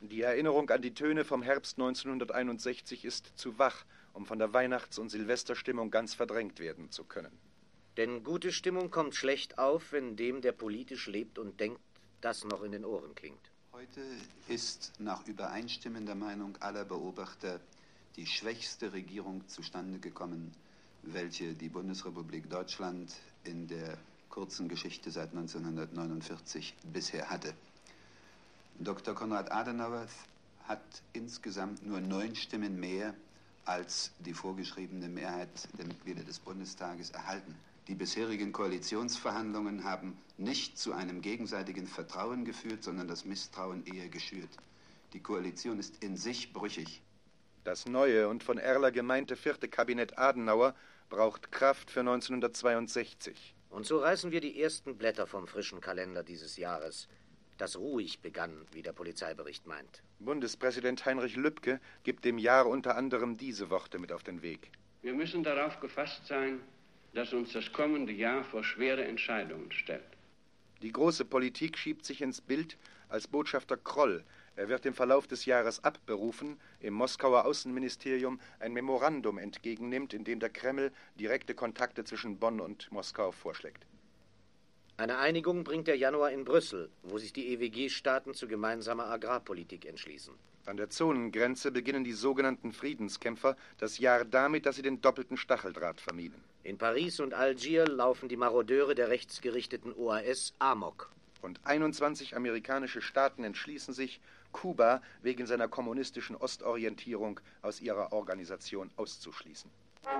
Die Erinnerung an die Töne vom Herbst 1961 ist zu wach, um von der Weihnachts- und Silvesterstimmung ganz verdrängt werden zu können. Denn gute Stimmung kommt schlecht auf, wenn dem, der politisch lebt und denkt, das noch in den Ohren klingt. Heute ist nach übereinstimmender Meinung aller Beobachter die schwächste Regierung zustande gekommen, welche die Bundesrepublik Deutschland in der kurzen Geschichte seit 1949 bisher hatte. Dr. Konrad Adenauer hat insgesamt nur 9 Stimmen mehr als die vorgeschriebene Mehrheit der Mitglieder des Bundestages erhalten. Die bisherigen Koalitionsverhandlungen haben nicht zu einem gegenseitigen Vertrauen geführt, sondern das Misstrauen eher geschürt. Die Koalition ist in sich brüchig. Das neue und von Erler gemeinte 4. Kabinett Adenauer braucht Kraft für 1962. Und so reißen wir die ersten Blätter vom frischen Kalender dieses Jahres, das ruhig begann, wie der Polizeibericht meint. Bundespräsident Heinrich Lübke gibt dem Jahr unter anderem diese Worte mit auf den Weg. Wir müssen darauf gefasst sein, dass uns das kommende Jahr vor schwere Entscheidungen stellt. Die große Politik schiebt sich ins Bild als Botschafter Kroll. Er wird im Verlauf des Jahres abberufen, im Moskauer Außenministerium ein Memorandum entgegennimmt, in dem der Kreml direkte Kontakte zwischen Bonn und Moskau vorschlägt. Eine Einigung bringt der Januar in Brüssel, wo sich die EWG-Staaten zu gemeinsamer Agrarpolitik entschließen. An der Zonengrenze beginnen die sogenannten Friedenskämpfer das Jahr damit, dass sie den doppelten Stacheldraht vermieden. In Paris und Algier laufen die Marodeure der rechtsgerichteten OAS amok. Und 21 amerikanische Staaten entschließen sich, Kuba wegen seiner kommunistischen Ostorientierung aus ihrer Organisation auszuschließen.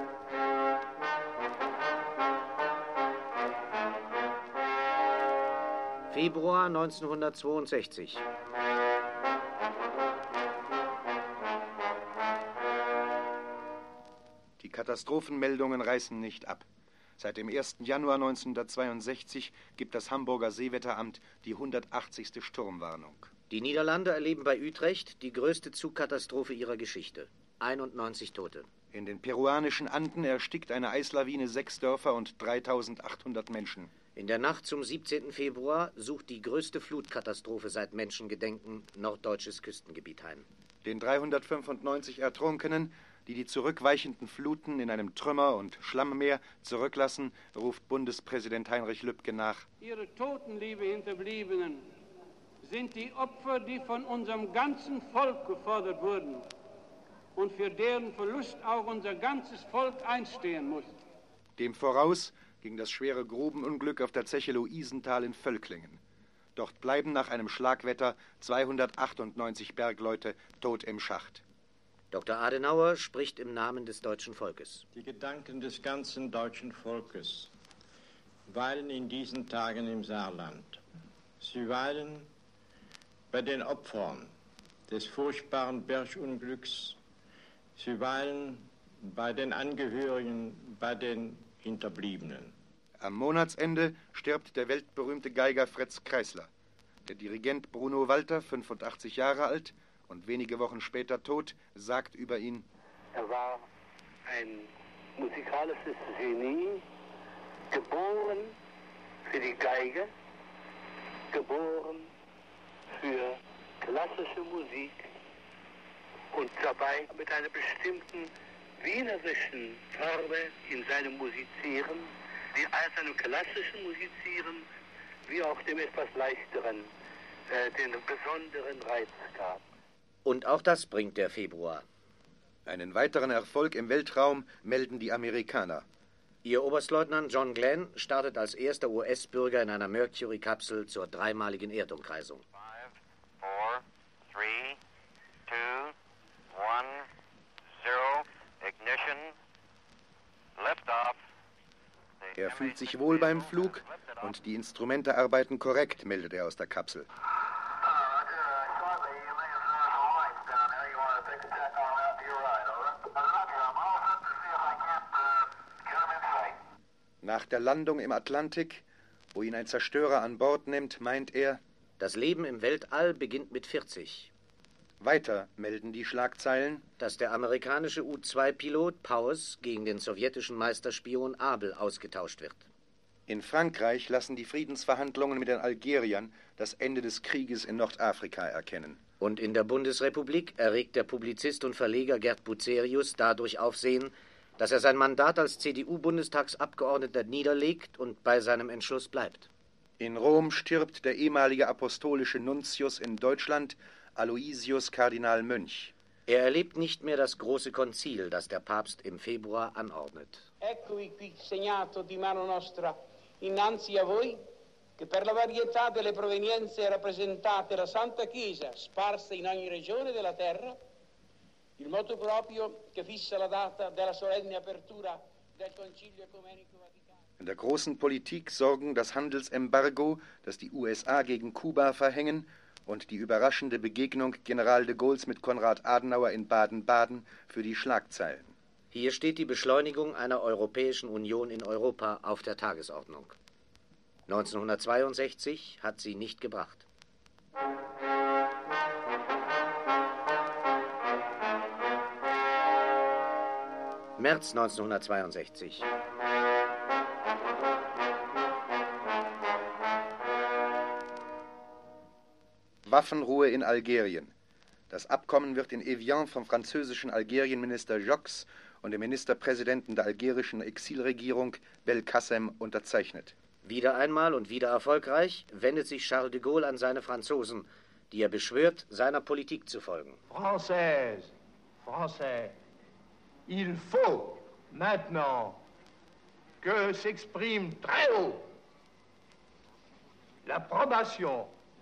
Februar 1962. Die Katastrophenmeldungen reißen nicht ab. Seit dem 1. Januar 1962 gibt das Hamburger Seewetteramt die 180. Sturmwarnung. Die Niederlande erleben bei Utrecht die größte Zugkatastrophe ihrer Geschichte. 91 Tote. In den peruanischen Anden erstickt eine Eislawine 6 Dörfer und 3.800 Menschen. In der Nacht zum 17. Februar sucht die größte Flutkatastrophe seit Menschengedenken norddeutsches Küstengebiet heim. Den 395 Ertrunkenen, die die zurückweichenden Fluten in einem Trümmer- und Schlammmeer zurücklassen, ruft Bundespräsident Heinrich Lübke nach. Ihre Toten, liebe Hinterbliebenen, sind die Opfer, die von unserem ganzen Volk gefordert wurden und für deren Verlust auch unser ganzes Volk einstehen muss. Dem voraus ging das schwere Grubenunglück auf der Zeche Luisenthal in Völklingen. Dort bleiben nach einem Schlagwetter 298 Bergleute tot im Schacht. Dr. Adenauer spricht im Namen des deutschen Volkes. Die Gedanken des ganzen deutschen Volkes weilen in diesen Tagen im Saarland. Sie weilen bei den Opfern des furchtbaren Bergunglücks. Sie weilen bei den Angehörigen, bei den Hinterbliebenen. Am Monatsende stirbt der weltberühmte Geiger Fritz Kreisler. Der Dirigent Bruno Walter, 85 Jahre alt und wenige Wochen später tot, sagt über ihn: Er war ein musikalisches Genie, geboren für die Geige, geboren für klassische Musik und dabei mit einer bestimmten wienerischen Farbe in seinem Musizieren, die seinem klassischen Musizieren wie auch dem etwas leichteren den besonderen Reiz gab. Und auch das bringt der Februar. Einen weiteren Erfolg im Weltraum melden die Amerikaner. Ihr Oberstleutnant John Glenn startet als erster US-Bürger in einer Mercury-Kapsel zur 3-maligen Erdumkreisung. 5, 4, 3, 2, 1, 0, Ignition, Liftoff. Er fühlt sich wohl beim Flug und die Instrumente arbeiten korrekt, meldet er aus der Kapsel. Nach der Landung im Atlantik, wo ihn ein Zerstörer an Bord nimmt, meint er: Das Leben im Weltall beginnt mit 40. Weiter melden die Schlagzeilen, dass der amerikanische U-2-Pilot Powers gegen den sowjetischen Meisterspion Abel ausgetauscht wird. In Frankreich lassen die Friedensverhandlungen mit den Algeriern das Ende des Krieges in Nordafrika erkennen. Und in der Bundesrepublik erregt der Publizist und Verleger Gerd Bucerius dadurch Aufsehen, dass er sein Mandat als CDU-Bundestagsabgeordneter niederlegt und bei seinem Entschluss bleibt. In Rom stirbt der ehemalige apostolische Nuntius in Deutschland, Aloysius Kardinal Mönch. Er erlebt nicht mehr das große Konzil, das der Papst im Februar anordnet. Eccovi qui segnato di mano nostra innanzi a voi che per la varietà delle provenienze rappresentate la Santa Chiesa sparsa in ogni regione della terra, il motu proprio che fissa la data della solenne apertura del Concilio Ecumenico Vaticano. In der großen Politik sorgen das Handelsembargo, das die USA gegen Kuba verhängen, und die überraschende Begegnung General de Gaulles mit Konrad Adenauer in Baden-Baden für die Schlagzeilen. Hier steht die Beschleunigung einer Europäischen Union in Europa auf der Tagesordnung. 1962 hat sie nicht gebracht. März 1962. Waffenruhe in Algerien. Das Abkommen wird in Evian vom französischen Algerienminister Jox und dem Ministerpräsidenten der algerischen Exilregierung Belkacem unterzeichnet. Wieder einmal und wieder erfolgreich wendet sich Charles de Gaulle an seine Franzosen, die er beschwört, seiner Politik zu folgen. Française, Français, il faut maintenant que s'exprime très haut l'approbation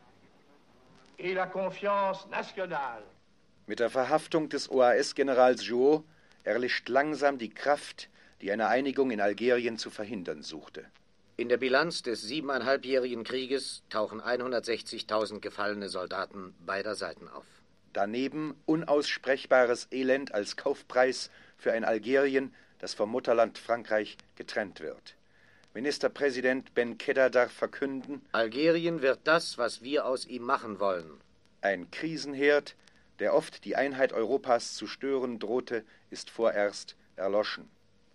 et la confiance nationale. Mit der Verhaftung des OAS-Generals Jouot erlischt langsam die Kraft, die eine Einigung in Algerien zu verhindern suchte. In der Bilanz des 7,5-jährigen Krieges tauchen 160.000 gefallene Soldaten beider Seiten auf. Daneben unaussprechbares Elend als Kaufpreis für ein Algerien, das vom Mutterland Frankreich getrennt wird. Ministerpräsident Ben Khedda darf verkünden: Algerien wird das, was wir aus ihm machen wollen. Ein Krisenherd, der oft die Einheit Europas zu stören drohte, ist vorerst erloschen.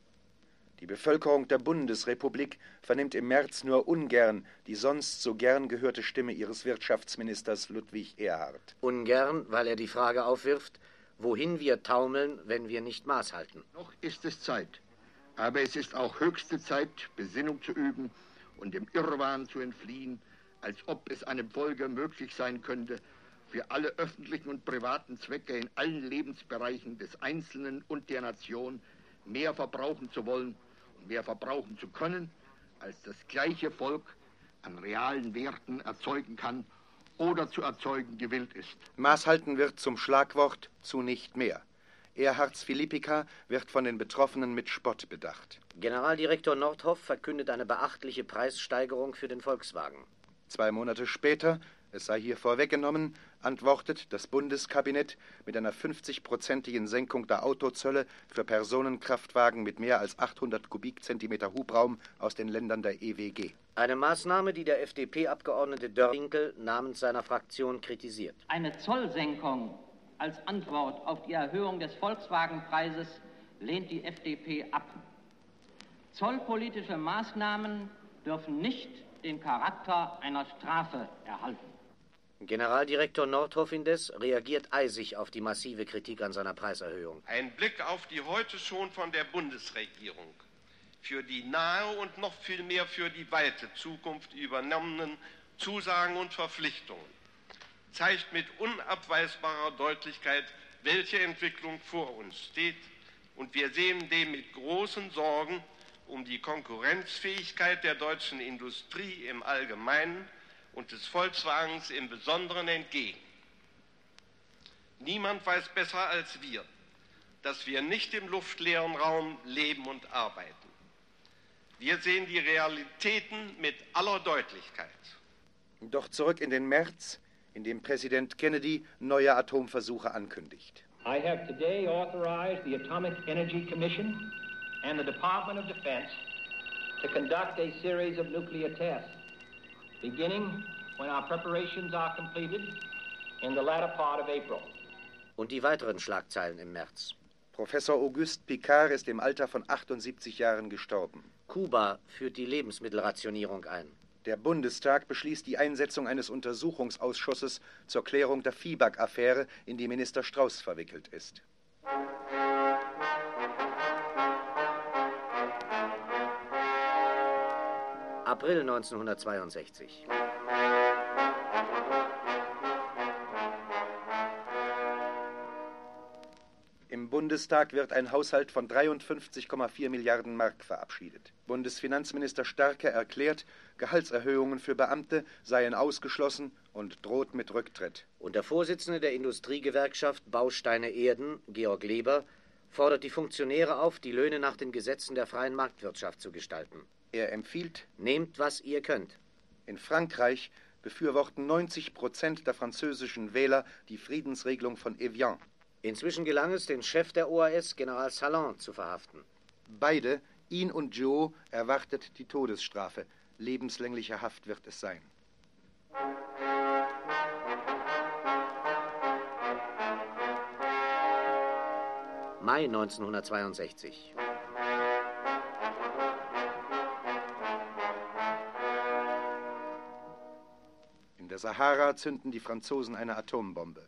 Die Bevölkerung der Bundesrepublik vernimmt im März nur ungern die sonst so gern gehörte Stimme ihres Wirtschaftsministers Ludwig Erhard. Ungern, weil er die Frage aufwirft, wohin wir taumeln, wenn wir nicht Maß halten. Noch ist es Zeit, aber es ist auch höchste Zeit, Besinnung zu üben und dem Irrwahn zu entfliehen, als ob es einem Volke möglich sein könnte, für alle öffentlichen und privaten Zwecke in allen Lebensbereichen des Einzelnen und der Nation mehr verbrauchen zu wollen und mehr verbrauchen zu können, als das gleiche Volk an realen Werten erzeugen kann oder zu erzeugen gewillt ist. Maßhalten wird zum Schlagwort zu nicht mehr. Erhards Philippika wird von den Betroffenen mit Spott bedacht. Generaldirektor Nordhoff verkündet eine beachtliche Preissteigerung für den Volkswagen. 2 Monate später, es sei hier vorweggenommen, antwortet das Bundeskabinett mit einer 50-prozentigen Senkung der Autozölle für Personenkraftwagen mit mehr als 800 Kubikzentimeter Hubraum aus den Ländern der EWG. Eine Maßnahme, die der FDP-Abgeordnete Dörrinkel namens seiner Fraktion kritisiert. Eine Zollsenkung als Antwort auf die Erhöhung des Volkswagenpreises lehnt die FDP ab. Zollpolitische Maßnahmen dürfen nicht den Charakter einer Strafe erhalten. Generaldirektor Nordhoff indes reagiert eisig auf die massive Kritik an seiner Preiserhöhung. Ein Blick auf die heute schon von der Bundesregierung für die nahe und noch viel mehr für die weite Zukunft übernommenen Zusagen und Verpflichtungen zeigt mit unabweisbarer Deutlichkeit, welche Entwicklung vor uns steht, und wir sehen dem mit großen Sorgen um die Konkurrenzfähigkeit der deutschen Industrie im Allgemeinen und des Volkswagens im Besonderen entgegen. Niemand weiß besser als wir, dass wir nicht im luftleeren Raum leben und arbeiten. Wir sehen die Realitäten mit aller Deutlichkeit. Doch zurück in den März, in dem Präsident Kennedy neue Atomversuche ankündigt. I have today authorized the Atomic Energy Commission and the Department of Defense to conduct a series of nuclear tests, beginning when our preparations are completed in the latter part of April. Und die weiteren Schlagzeilen im März. Professor Auguste Piccard ist im Alter von 78 Jahren gestorben. Kuba führt die Lebensmittelrationierung ein. Der Bundestag beschließt die Einsetzung eines Untersuchungsausschusses zur Klärung der Viehback-Affäre, in die Minister Strauß verwickelt ist. April 1962. Im Bundestag wird ein Haushalt von 53,4 Milliarden Mark verabschiedet. Bundesfinanzminister Starke erklärt, Gehaltserhöhungen für Beamte seien ausgeschlossen und droht mit Rücktritt. Und der Vorsitzende der Industriegewerkschaft Bausteine Erden, Georg Leber, fordert die Funktionäre auf, die Löhne nach den Gesetzen der freien Marktwirtschaft zu gestalten. Er empfiehlt: Nehmt, was ihr könnt. In Frankreich befürworten 90% der französischen Wähler die Friedensregelung von Evian. Inzwischen gelang es, den Chef der OAS, General Salan, zu verhaften. Beide, ihn und Joe, erwartet die Todesstrafe. Lebenslängliche Haft wird es sein. Mai 1962. In der Sahara zünden die Franzosen eine Atombombe.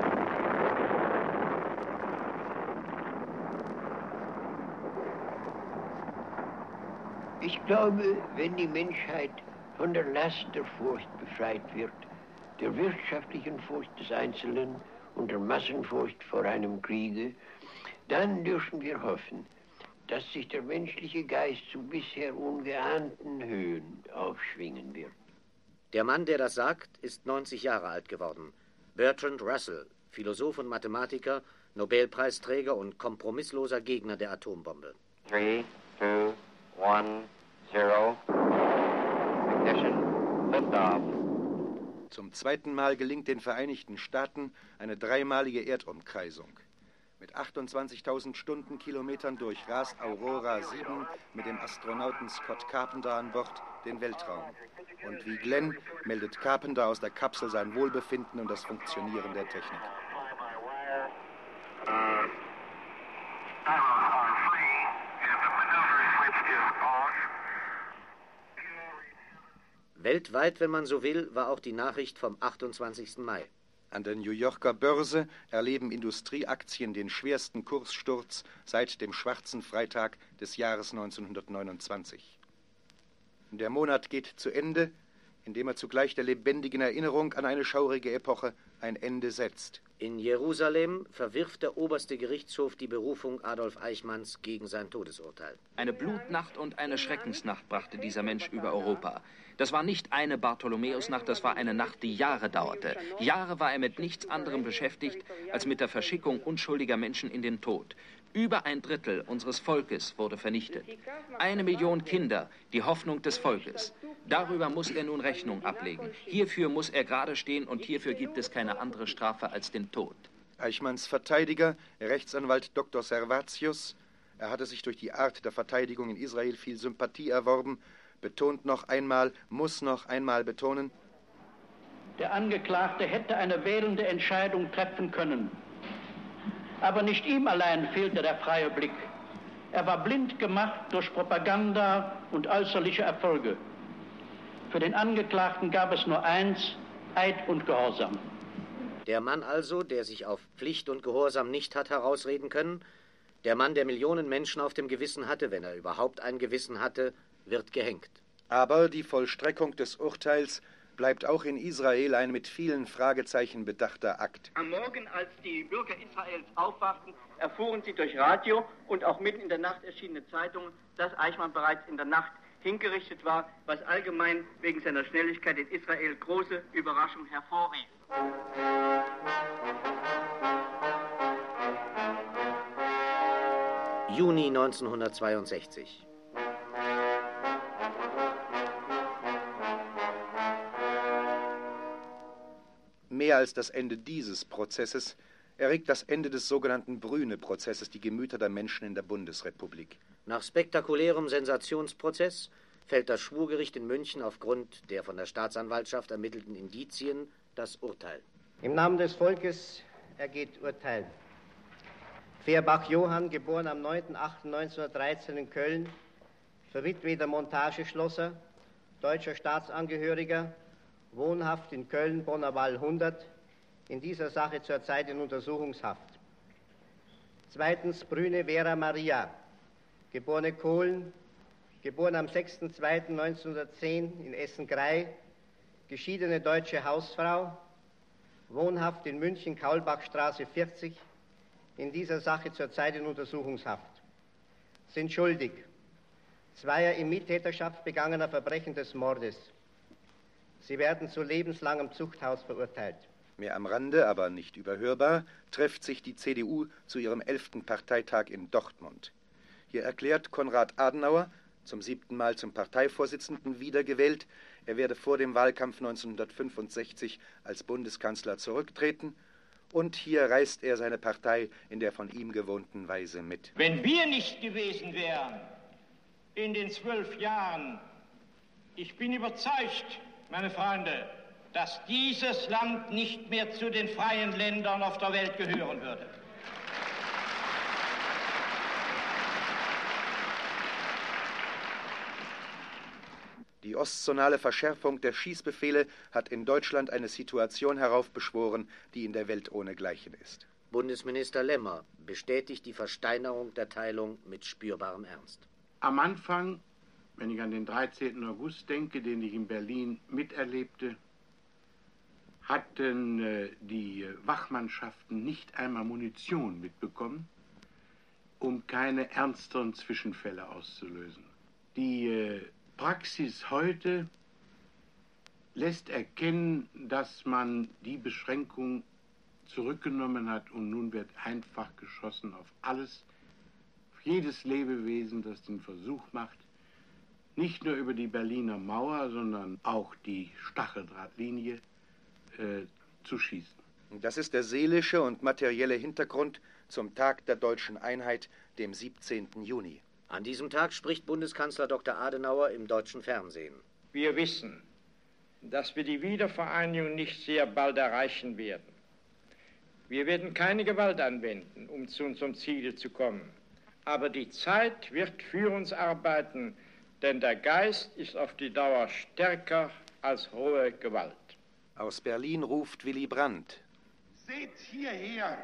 Ich glaube, wenn die Menschheit von der Last der Furcht befreit wird, der wirtschaftlichen Furcht des Einzelnen und der Massenfurcht vor einem Kriege, dann dürfen wir hoffen, dass sich der menschliche Geist zu bisher ungeahnten Höhen aufschwingen wird. Der Mann, der das sagt, ist 90 Jahre alt geworden. Bertrand Russell, Philosoph und Mathematiker, Nobelpreisträger und kompromissloser Gegner der Atombombe. 3, 2, 1, 0. Ignition. Liftoff. Zum zweiten Mal gelingt den Vereinigten Staaten eine dreimalige Erdumkreisung. Mit 28.000 Stundenkilometern durchrast Aurora 7 mit dem Astronauten Scott Carpenter an Bord den Weltraum. Und wie Glenn meldet Carpenter aus der Kapsel sein Wohlbefinden und das Funktionieren der Technik. Weltweit, wenn man so will, war auch die Nachricht vom 28. Mai. An der New Yorker Börse erleben Industrieaktien den schwersten Kurssturz seit dem schwarzen Freitag des Jahres 1929. Der Monat geht zu Ende, indem er zugleich der lebendigen Erinnerung an eine schaurige Epoche ein Ende setzt. In Jerusalem verwirft der oberste Gerichtshof die Berufung Adolf Eichmanns gegen sein Todesurteil. Eine Blutnacht und eine Schreckensnacht brachte dieser Mensch über Europa. Das war nicht eine Bartholomäusnacht, das war eine Nacht, die Jahre dauerte. Jahre war er mit nichts anderem beschäftigt, als mit der Verschickung unschuldiger Menschen in den Tod. Über 1/3 unseres Volkes wurde vernichtet. 1 Million Kinder, die Hoffnung des Volkes. Darüber muss er nun Rechnung ablegen. Hierfür muss er gerade stehen und hierfür gibt es keine andere Strafe als den Tod. Eichmanns Verteidiger, Rechtsanwalt Dr. Servatius, er hatte sich durch die Art der Verteidigung in Israel viel Sympathie erworben, betont noch einmal, muss noch einmal betonen: Der Angeklagte hätte eine wählende Entscheidung treffen können. Aber nicht ihm allein fehlte der freie Blick. Er war blind gemacht durch Propaganda und äußerliche Erfolge. Für den Angeklagten gab es nur eins: Eid und Gehorsam. Der Mann also, der sich auf Pflicht und Gehorsam nicht hat herausreden können, der Mann, der Millionen Menschen auf dem Gewissen hatte, wenn er überhaupt ein Gewissen hatte, wird gehängt. Aber die Vollstreckung des Urteils bleibt auch in Israel ein mit vielen Fragezeichen bedachter Akt. Am Morgen, als die Bürger Israels aufwachten, erfuhren sie durch Radio und auch mitten in der Nacht erschienene Zeitungen, dass Eichmann bereits in der Nacht hingerichtet war, was allgemein wegen seiner Schnelligkeit in Israel große Überraschung hervorrief. Juni 1962. Mehr als das Ende dieses Prozesses erregt das Ende des sogenannten Brüne-Prozesses die Gemüter der Menschen in der Bundesrepublik. Nach spektakulärem Sensationsprozess fällt das Schwurgericht in München aufgrund der von der Staatsanwaltschaft ermittelten Indizien das Urteil. Im Namen des Volkes ergeht Urteil. Fehrbach Johann, geboren am 9.8.1913 in Köln, verwitweter Montageschlosser, deutscher Staatsangehöriger, wohnhaft in Köln, Bonner Wall 100, in dieser Sache zurzeit in Untersuchungshaft. Zweitens Brüne Vera Maria, geborene Kohlen, geboren am 6.2.1910 in Essen-Grey, geschiedene deutsche Hausfrau, wohnhaft in München, Kaulbachstraße 40, in dieser Sache zurzeit in Untersuchungshaft. Sind schuldig: zweier in Mittäterschaft begangener Verbrechen des Mordes. Sie werden zu lebenslangem Zuchthaus verurteilt. Mehr am Rande, aber nicht überhörbar, trifft sich die CDU zu ihrem 11. Parteitag in Dortmund. Hier erklärt Konrad Adenauer, zum 7. Mal zum Parteivorsitzenden wiedergewählt, er werde vor dem Wahlkampf 1965 als Bundeskanzler zurücktreten, und hier reißt er seine Partei in der von ihm gewohnten Weise mit. Wenn wir nicht gewesen wären in den 12 Jahren, ich bin überzeugt, meine Freunde, dass dieses Land nicht mehr zu den freien Ländern auf der Welt gehören würde. Die ostzonale Verschärfung der Schießbefehle hat in Deutschland eine Situation heraufbeschworen, die in der Welt ohnegleichen ist. Bundesminister Lemmer bestätigt die Versteinerung der Teilung mit spürbarem Ernst. Am Anfang, wenn ich an den 13. August denke, den ich in Berlin miterlebte, hatten die Wachmannschaften nicht einmal Munition mitbekommen, um keine ernsteren Zwischenfälle auszulösen. Die Praxis heute lässt erkennen, dass man die Beschränkung zurückgenommen hat und nun wird einfach geschossen auf alles, auf jedes Lebewesen, das den Versuch macht, nicht nur über die Berliner Mauer, sondern auch die Stacheldrahtlinie zu schießen. Das ist der seelische und materielle Hintergrund zum Tag der deutschen Einheit, dem 17. Juni. An diesem Tag spricht Bundeskanzler Dr. Adenauer im deutschen Fernsehen. Wir wissen, dass wir die Wiedervereinigung nicht sehr bald erreichen werden. Wir werden keine Gewalt anwenden, um zu unserem Ziel zu kommen. Aber die Zeit wird für uns arbeiten, denn der Geist ist auf die Dauer stärker als rohe Gewalt. Aus Berlin ruft Willy Brandt. Seht hierher.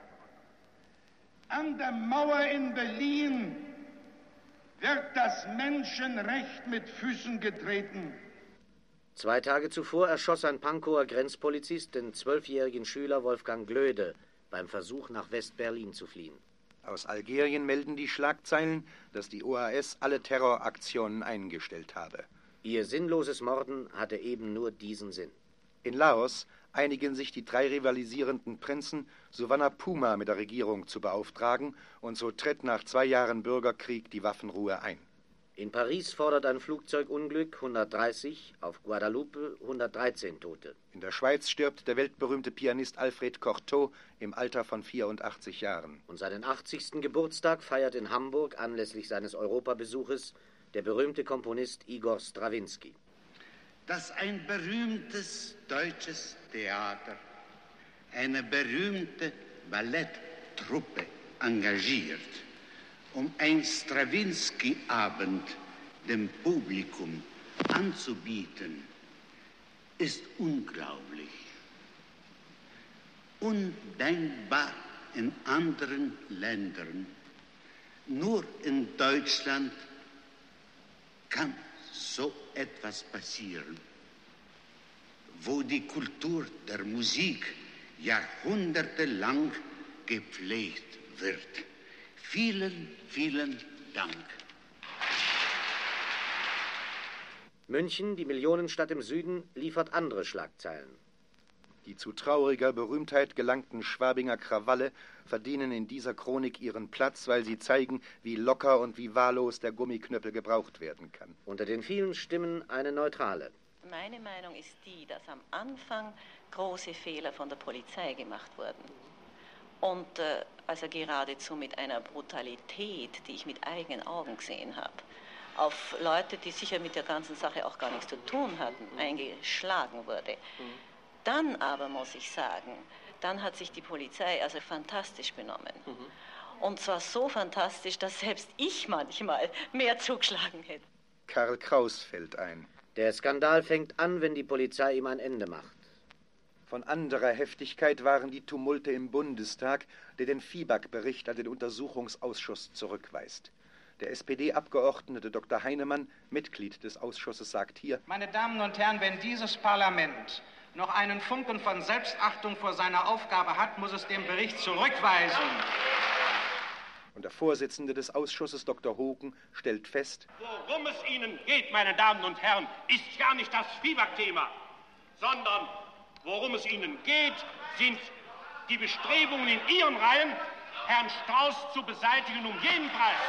An der Mauer in Berlin wird das Menschenrecht mit Füßen getreten. 2 Tage zuvor erschoss ein Pankower Grenzpolizist den 12-jährigen Schüler Wolfgang Glöde beim Versuch, nach West-Berlin zu fliehen. Aus Algerien melden die Schlagzeilen, dass die OAS alle Terroraktionen eingestellt habe. Ihr sinnloses Morden hatte eben nur diesen Sinn. In Laos einigen sich die 3 rivalisierenden Prinzen, Suvarnabhuma mit der Regierung zu beauftragen, und so tritt nach 2 Jahren Bürgerkrieg die Waffenruhe ein. In Paris fordert ein Flugzeugunglück 130, auf Guadeloupe 113 Tote. In der Schweiz stirbt der weltberühmte Pianist Alfred Cortot im Alter von 84 Jahren. Und seinen 80. Geburtstag feiert in Hamburg anlässlich seines Europabesuches der berühmte Komponist Igor Strawinski. Dass ein berühmtes deutsches Theater eine berühmte Balletttruppe engagiert, um ein Strawinski-Abend dem Publikum anzubieten, ist unglaublich. Undenkbar in anderen Ländern. Nur in Deutschland kann so etwas passieren, wo die Kultur der Musik jahrhundertelang gepflegt wird. Vielen, vielen Dank. München, die Millionenstadt im Süden, liefert andere Schlagzeilen. Die zu trauriger Berühmtheit gelangten Schwabinger Krawalle verdienen in dieser Chronik ihren Platz, weil sie zeigen, wie locker und wie wahllos der Gummiknüppel gebraucht werden kann. Unter den vielen Stimmen eine neutrale. Meine Meinung ist die, dass am Anfang große Fehler von der Polizei gemacht wurden. Und also geradezu mit einer Brutalität, die ich mit eigenen Augen gesehen habe, auf Leute, die sicher mit der ganzen Sache auch gar nichts zu tun hatten, eingeschlagen wurde. Dann aber, muss ich sagen, dann hat sich die Polizei also fantastisch benommen. Und zwar so fantastisch, dass selbst ich manchmal mehr zugeschlagen hätte. Karl Kraus fällt ein. Der Skandal fängt an, wenn die Polizei ihm ein Ende macht. Von anderer Heftigkeit waren die Tumulte im Bundestag, der den Fiebag-Bericht an den Untersuchungsausschuss zurückweist. Der SPD-Abgeordnete Dr. Heinemann, Mitglied des Ausschusses, sagt hier: Meine Damen und Herren, wenn dieses Parlament noch einen Funken von Selbstachtung vor seiner Aufgabe hat, muss es den Bericht zurückweisen. Und der Vorsitzende des Ausschusses, Dr. Hogen, stellt fest: Worum es Ihnen geht, meine Damen und Herren, ist gar nicht das Fiebag-Thema, sondern worum es Ihnen geht, sind die Bestrebungen in Ihren Reihen, Herrn Strauß zu beseitigen um jeden Preis.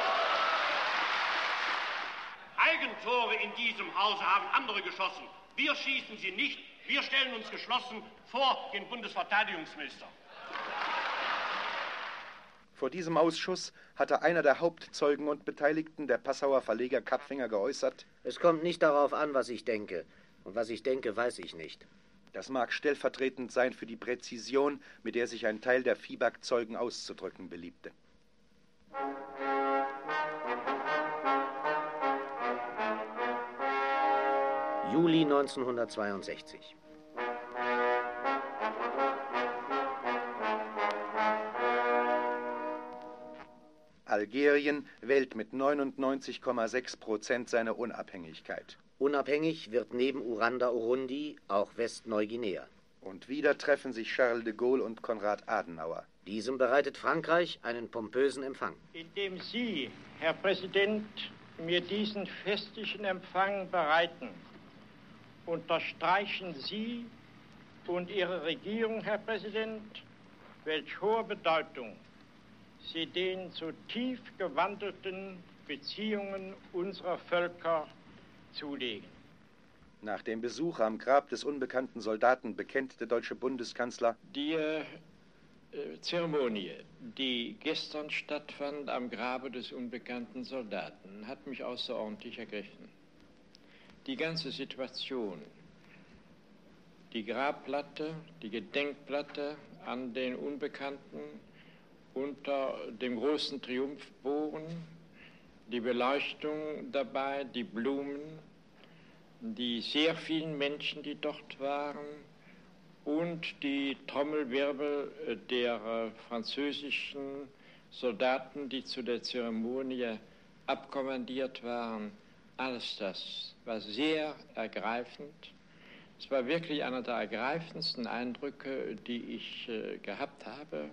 Eigentore in diesem Hause haben andere geschossen. Wir schießen sie nicht. Wir stellen uns geschlossen vor den Bundesverteidigungsminister. Vor diesem Ausschuss hatte einer der Hauptzeugen und Beteiligten, der Passauer Verleger Kapfinger, geäußert: Es kommt nicht darauf an, was ich denke. Und was ich denke, weiß ich nicht. Das mag stellvertretend sein für die Präzision, mit der sich ein Teil der Fiebag-Zeugen auszudrücken beliebte. Juli 1962. Algerien wählt mit 99,6% seine Unabhängigkeit. Unabhängig wird neben Uranda-Urundi auch Westneuguinea. Und wieder treffen sich Charles de Gaulle und Konrad Adenauer. Diesem bereitet Frankreich einen pompösen Empfang. Indem Sie, Herr Präsident, mir diesen festlichen Empfang bereiten, unterstreichen Sie und Ihre Regierung, Herr Präsident, welch hohe Bedeutung Sie den so tief gewandelten Beziehungen unserer Völker zulegen. Nach dem Besuch am Grab des unbekannten Soldaten bekennt der deutsche Bundeskanzler: Die Zeremonie, die gestern stattfand am Grabe des unbekannten Soldaten, hat mich außerordentlich ergriffen. Die ganze Situation, die Grabplatte, die Gedenkplatte an den Unbekannten unter dem großen Triumphbogen, die Beleuchtung dabei, die Blumen, die sehr vielen Menschen, die dort waren, und die Trommelwirbel der französischen Soldaten, die zu der Zeremonie abkommandiert waren. Alles das war sehr ergreifend. Es war wirklich einer der ergreifendsten Eindrücke, die ich gehabt habe.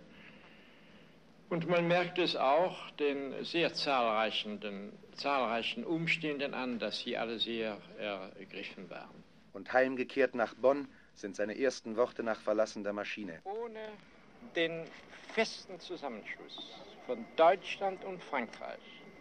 Und man merkt es auch den sehr zahlreichen Umständen an, dass sie alle sehr ergriffen waren. Und heimgekehrt nach Bonn sind seine ersten Worte nach Verlassen der Maschine: Ohne den festen Zusammenschluss von Deutschland und Frankreich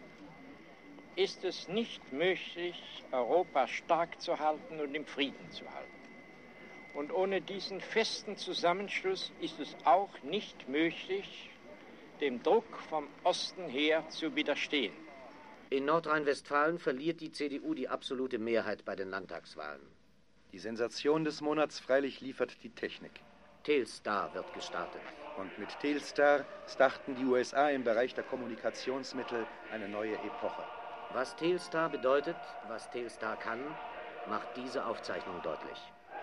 ist es nicht möglich, Europa stark zu halten und im Frieden zu halten. Und ohne diesen festen Zusammenschluss ist es auch nicht möglich, dem Druck vom Osten her zu widerstehen. In Nordrhein-Westfalen verliert die CDU die absolute Mehrheit bei den Landtagswahlen. Die Sensation des Monats freilich liefert die Technik. Telstar wird gestartet. Und mit Telstar starten die USA im Bereich der Kommunikationsmittel eine neue Epoche. Was Telstar bedeutet, was Telstar kann, macht diese Aufzeichnung deutlich.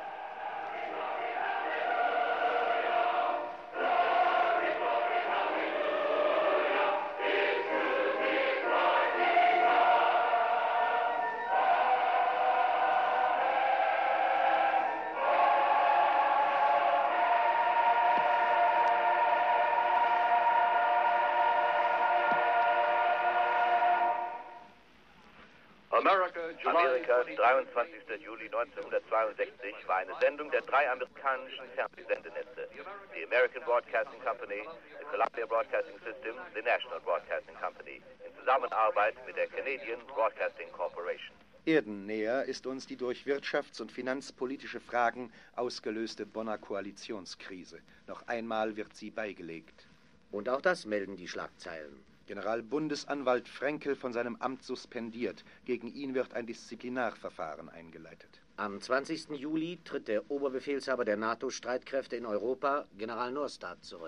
Amerika, 23. Juli 1962, war eine Sendung der 3 amerikanischen Fernsehsendenetze, die American Broadcasting Company, the Columbia Broadcasting System, the National Broadcasting Company, in Zusammenarbeit mit der Canadian Broadcasting Corporation. Erdennäher ist uns die durch wirtschafts- und finanzpolitische Fragen ausgelöste Bonner Koalitionskrise. Noch einmal wird sie beigelegt. Und auch das melden die Schlagzeilen. Generalbundesanwalt Frenkel von seinem Amt suspendiert. Gegen ihn wird ein Disziplinarverfahren eingeleitet. Am 20. Juli tritt der Oberbefehlshaber der NATO-Streitkräfte in Europa, General Norstad, zurück.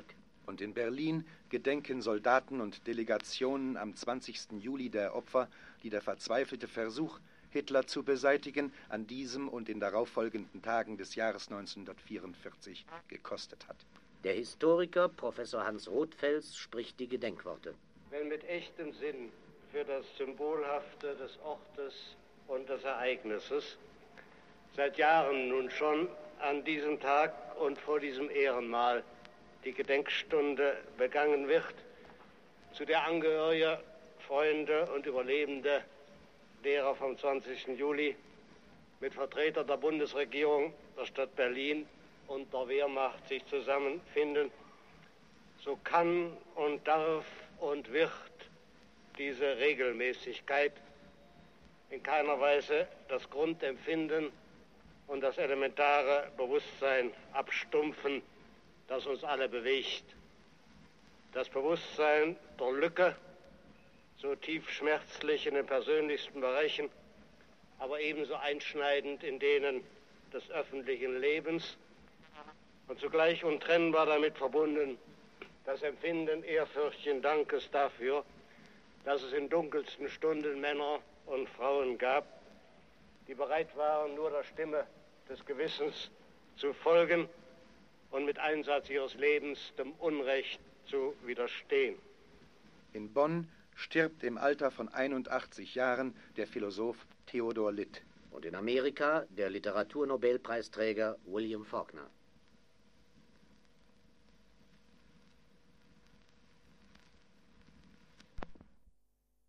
Und in Berlin gedenken Soldaten und Delegationen am 20. Juli der Opfer, die der verzweifelte Versuch, Hitler zu beseitigen, an diesem und den darauffolgenden Tagen des Jahres 1944 gekostet hat. Der Historiker Professor Hans Rothfels spricht die Gedenkworte. Wenn mit echtem Sinn für das Symbolhafte des Ortes und des Ereignisses seit Jahren nun schon an diesem Tag und vor diesem Ehrenmal die Gedenkstunde begangen wird, zu der Angehörige, Freunde und Überlebende derer vom 20. Juli mit Vertretern der Bundesregierung, der Stadt Berlin und der Wehrmacht sich zusammenfinden, so kann und darf und wird diese Regelmäßigkeit in keiner Weise das Grundempfinden und das elementare Bewusstsein abstumpfen, das uns alle bewegt. Das Bewusstsein der Lücke, so tief schmerzlich in den persönlichsten Bereichen, aber ebenso einschneidend in denen des öffentlichen Lebens und zugleich untrennbar damit verbunden, das Empfinden ehrfürchtigen Dankes dafür, dass es in dunkelsten Stunden Männer und Frauen gab, die bereit waren, nur der Stimme des Gewissens zu folgen und mit Einsatz ihres Lebens dem Unrecht zu widerstehen. In Bonn stirbt im Alter von 81 Jahren der Philosoph Theodor Litt. Und in Amerika der Literaturnobelpreisträger William Faulkner.